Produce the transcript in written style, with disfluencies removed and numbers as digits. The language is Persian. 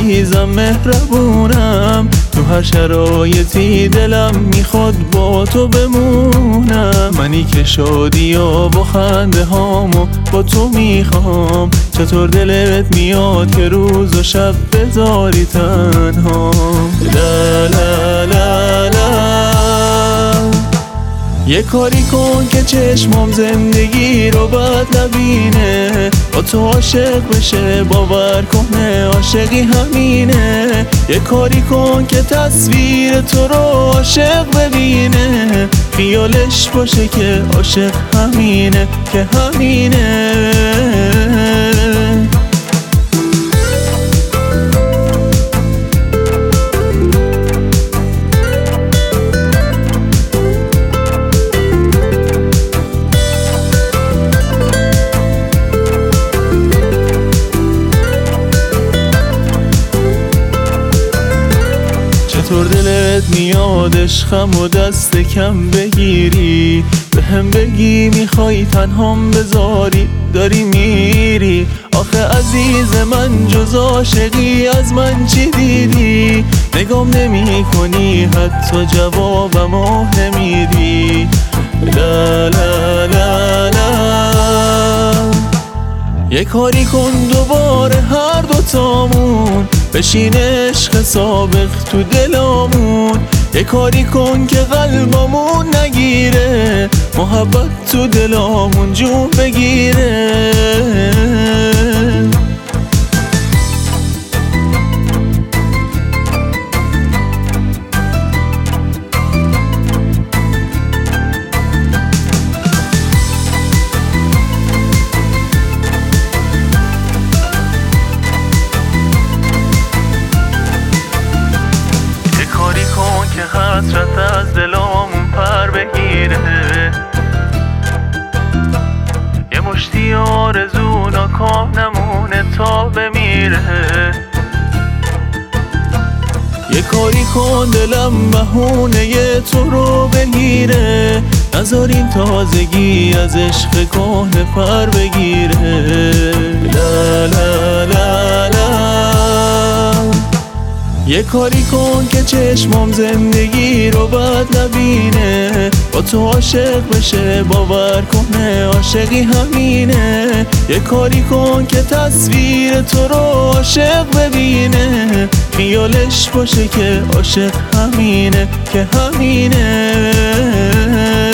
عزیزم مهربونم، تو هر شرایطی دلم میخواد با تو بمونم. منی که شادی و خنده هامو با تو میخوام، چطور دلت میاد که روز و شب بذاری تنها؟ لا لا لا لا. یه کاری کن که چشمام زندگی رو بد نبینه، با تو عاشق بشه باور کنه عاشقی همینه. یه کاری کن که تصویر تو رو عاشق ببینه، خیالش باشه که عاشق همینه که همینه. چطور دلت میاد عشقم و دست کم بگیری، به هم بگی میخوای تنهام بذاری داری میری. آخه عزیز من جز عاشقی از من چی دیدی؟ نگام نمی کنی حتی جوابمو نمیدی. لا لا لا لا. یه کاری کن دوباره هر دوتامون بشین عشق سابق تو دلامون. یه کاری کن که قلبمون نگیره، محبت تو دلامون جون بگیره. که حسرت از دلامون پر بگیره، یه مشتی آرزو ناکام نمونه تا بمیره. یه کاری کن دلم بهونه تو رو بگیره، نذار این تازگی از عشق کهنه پر بگیره. لا لا لا لا. یه کاری کن که چشمام زندگی رو بد نبینه، با تو عاشق بشه باور کنه عاشقی همینه. یه کاری کن که تصویر تو رو عاشق ببینه، خیالش باشه که عاشق همینه که همینه.